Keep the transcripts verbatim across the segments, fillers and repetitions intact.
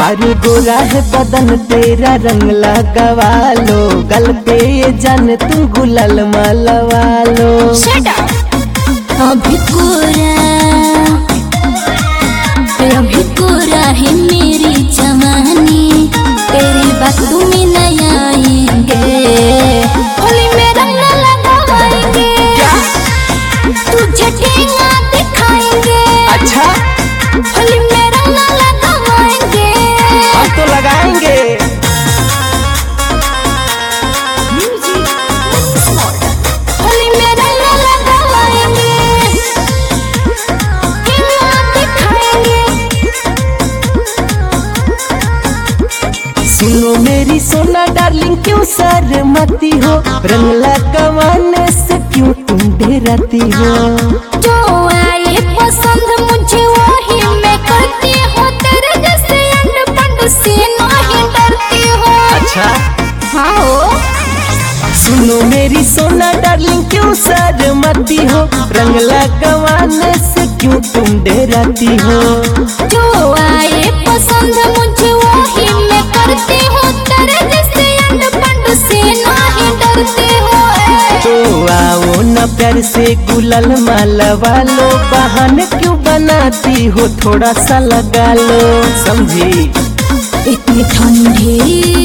अरे गोरा है बदन तेरा रंग लगवा लो, गल पे ये जान तू गुलाल मलवा लो। अभी कोरा अभी कोरा है मेरी जवानी, तेरी बातों में नहीं आएंगे, होली में रंग लगाएंगे, तुझे ठेंगा दिखाएंगे। अच्छा होली में रंग लगाएंगे, हम तो लगाएंगे। होली में रंग लगाएंगे, ठेंगा दिखाएंगे। सुनो मेरी सोना डार्लिंग क्यों शर्माती हो, रंग लगाने से क्यों तुम डरती हो। जो आए पसंद मुझे वही मैं करती हूँ, तेरे जैसे अंड पंड से नहीं डरती हूँ। अच्छा हाँ हो। सुनो मेरी सोना डार्लिंग क्यों शर्माती हो, रंग लगाने से क्यों तुम डरती हो। जो आए पसंद मुझे वही मैं करती हूँ, तेरे जैसे अंड पंड से नहीं डरती हूँ। तो आओ न प्यार से गुलाल मलवा लो, बहाने क्यों बनाती हो, थोड़ा सा लगा लो, समझी। इतनी ठंडी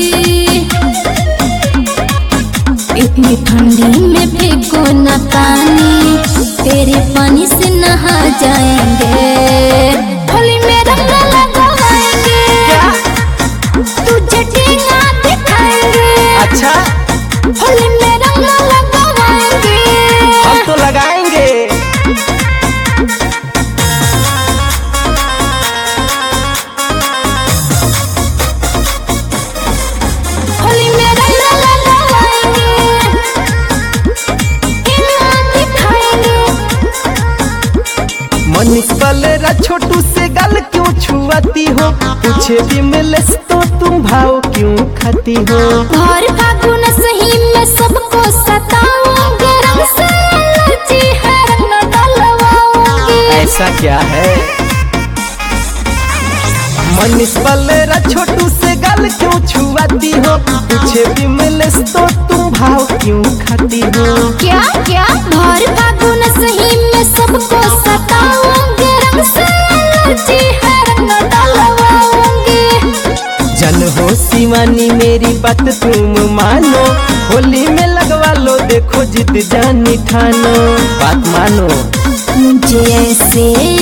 इतनी ठंडी में फेंको न पानी, तेरे पानी से नहा जाएंगे, होली में रंग लगाएंगे, तुझे ठेंगा दिखाएंगे। अच्छा होली में रंग लगाएंगे, हम तो लगाएंगे। होली में रंग लगाएंगे, ठेंगा दिखाएंगे। मनीष बलेरा छोटू से गल क्यों छुआती हो, पूछे भी मिले तो तुम भाव क्यों खाती हो। भर फागुन सही में सबको सताऊंगी, रंग से एलर्जी है रंग डलवाऊंगी। ऐसा क्या है। मनीष बलेरा छोटू से गल क्यों छुआती हो, पूछे भी मिले तो तुम भाव क्यों खाती हो। क्या क्या भर फागुन सही में सबको सताऊंगी, रंग से एलर्जी है रंग डलवाऊंगी। जन हो शिवानी मेरी बात तुम मानो, होली में लगवा लो, देखो जिद जानी ठानो, बात मानो। मुझे ऐसे